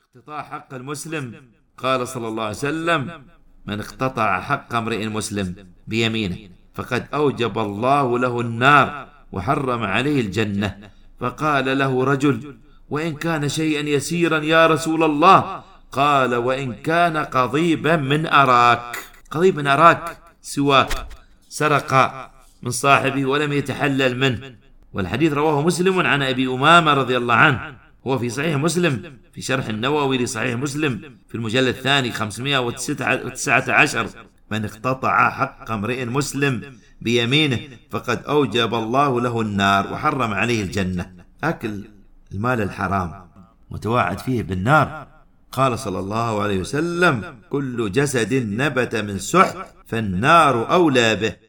اقتطاع حق المسلم. قال صلى الله عليه وسلم: من اقتطع حق امرئ مسلم بيمينه فقد أوجب الله له النار وحرم عليه الجنة. فقال له رجل: وإن كان شيئا يسيرا يا رسول الله؟ قال: وإن كان قضيبا من أراك. قضيب من أراك، سواك سرق من صاحبه ولم يتحلل منه. والحديث رواه مسلم عن أبي أمامة رضي الله عنه، هو في صحيح مسلم في شرح النووي لصحيح مسلم في المجلد الثاني 519: من اقتطع حق امرئ مسلم بيمينه فقد أوجب الله له النار وحرم عليه الجنة. أكل المال الحرام متواعد فيه بالنار. قال صلى الله عليه وسلم: كل جسد نبت من سحت فالنار أولى به.